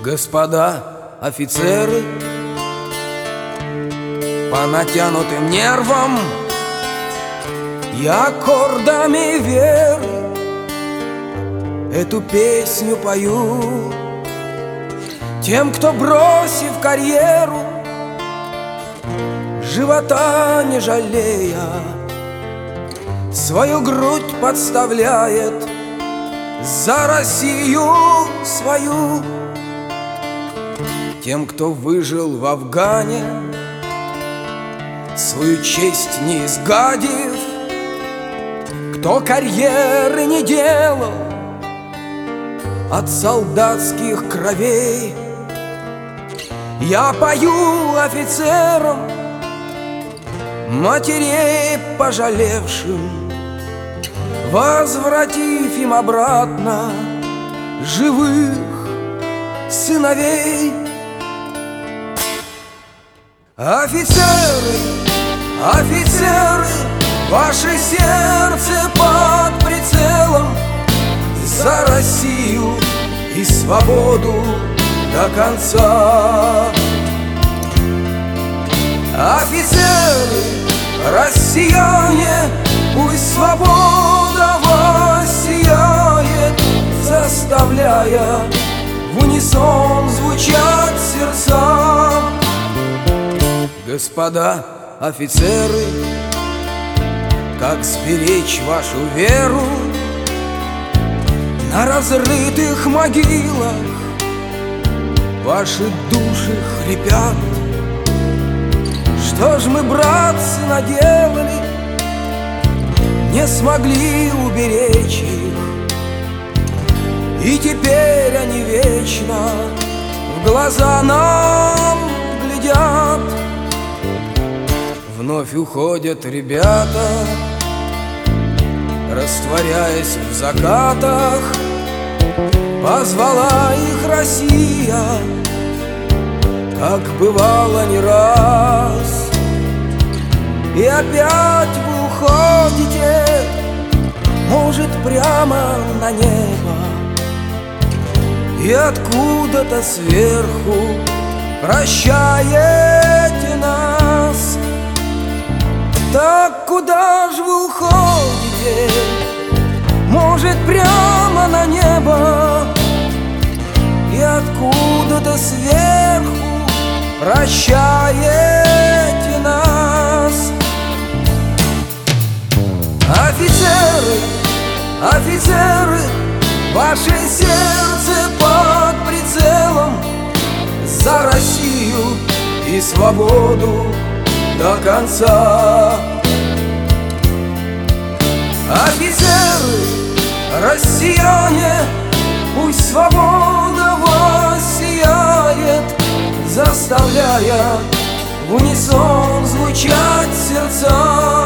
Господа офицеры, по натянутым нервам и аккордами веры эту песню пою тем, кто, бросив карьеру, живота не жалея, свою грудь подставляет за Россию свою. Тем, кто выжил в Афгане, свою честь не изгадив, кто карьеры не делал от солдатских кровей, я пою офицерам, матерей пожалевшим, возвратив им обратно живых сыновей. Офицеры, офицеры, ваше сердце под прицелом, за Россию и свободу до конца. Офицеры, россияне, пусть свобода воссияет, заставляя в унисон звучать сердца. Господа офицеры, как сберечь вашу веру на разрытых могилах? Ваши души хрипят. Что ж мы, братцы, наделали, не смогли уберечь их, и теперь они вечно в глаза нам глядят. Вновь уходят ребята, растворяясь в закатах. Позвала их Россия, как бывало не раз. И опять вы уходите, может, прямо на небо, и откуда-то сверху прощаете нас. Так куда ж вы уходите? Может, прямо на небо, и откуда-то сверху прощаете нас. Офицеры, офицеры, ваше сердце под прицелом, за Россию и свободу до конца. Офицеры, россияне, пусть свобода воссияет, заставляя в унисон звучать сердца.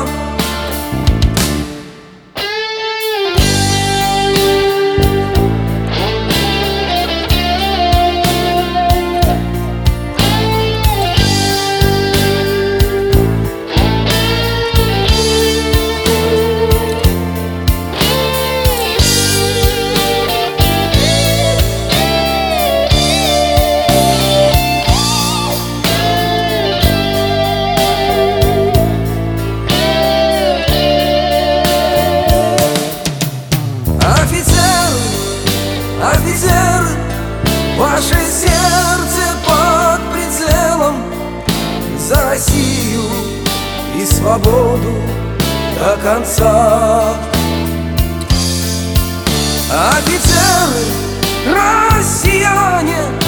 Офицеры, ваше сердце под прицелом, за Россию и свободу до конца. Офицеры, россияне,